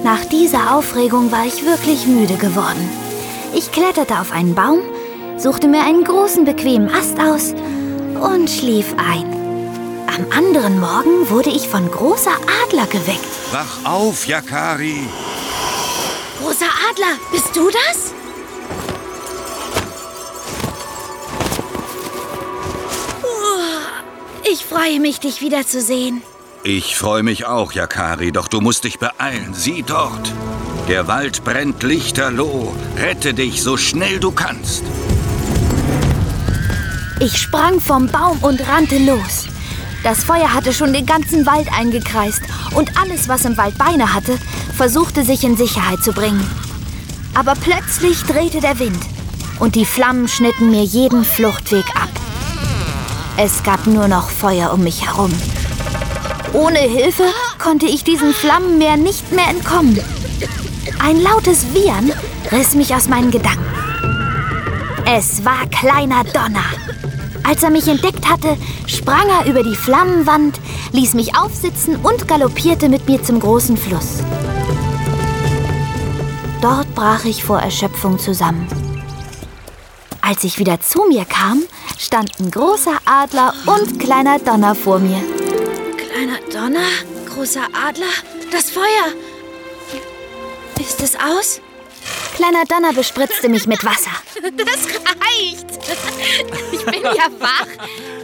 Nach dieser Aufregung war ich wirklich müde geworden. Ich kletterte auf einen Baum, suchte mir einen großen, bequemen Ast aus und schlief ein. Am anderen Morgen wurde ich von Großer Adler geweckt. Wach auf, Yakari! Großer Adler, bist du das? Ich freue mich, dich wiederzusehen. Ich freue mich auch, Yakari, doch du musst dich beeilen. Sieh dort. Der Wald brennt lichterloh. Rette dich, so schnell du kannst. Ich sprang vom Baum und rannte los. Das Feuer hatte schon den ganzen Wald eingekreist und alles, was im Wald Beine hatte, versuchte sich in Sicherheit zu bringen. Aber plötzlich drehte der Wind und die Flammen schnitten mir jeden Fluchtweg ab. Es gab nur noch Feuer um mich herum. Ohne Hilfe konnte ich diesen Flammenmeer nicht mehr entkommen. Ein lautes Wiehern riss mich aus meinen Gedanken. Es war Kleiner Donner. Als er mich entdeckt hatte, sprang er über die Flammenwand, ließ mich aufsitzen und galoppierte mit mir zum großen Fluss. Dort brach ich vor Erschöpfung zusammen. Als ich wieder zu mir kam, standen Großer Adler und Kleiner Donner vor mir. Kleiner Donner, Großer Adler, das Feuer. Ist es aus? Kleiner Donner bespritzte mich mit Wasser. Das reicht. Ich bin ja wach.